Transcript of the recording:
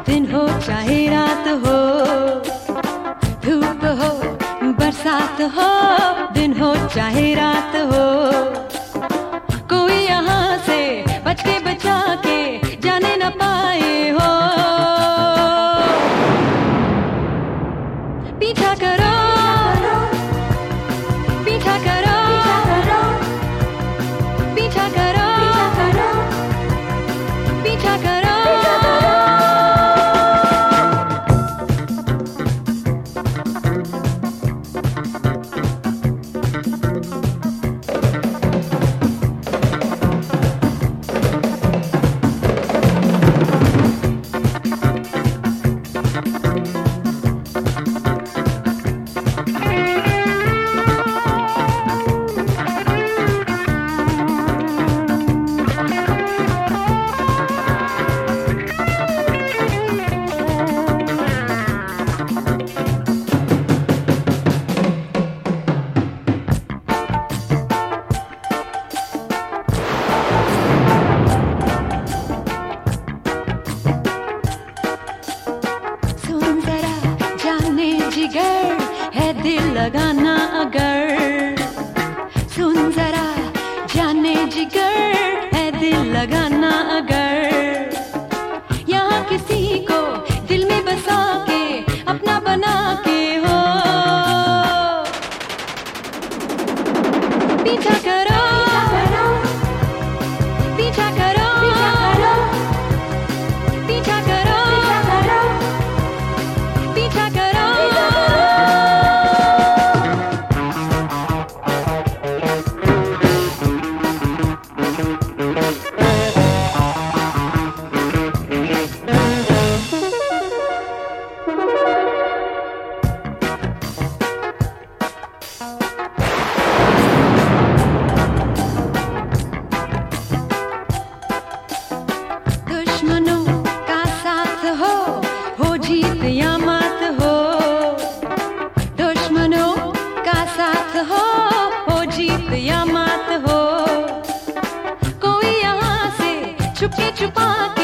दिन हो चाहे रात हो, धूप हो बरसात हो, दिन हो चाहे रात हो, कोई यहाँ से बच के बचा के जाने न पाए हो। पीछा करो, पीछा करो, पीछा करो, पीछा करो। जिगर है दिल लगाना अगर, सुन जरा जाने जिगर है दिल लगाना अगर, यहाँ किसी को दिल में बसा के अपना बना के हो। पीछा करो, पीछा करो, पीछा करो, पीछा करो। दुश्मनों का साथ हो जीत या मात हो, दुश्मनों का साथ हो जीत या मात हो, कोई यहाँ से छुपके छुपा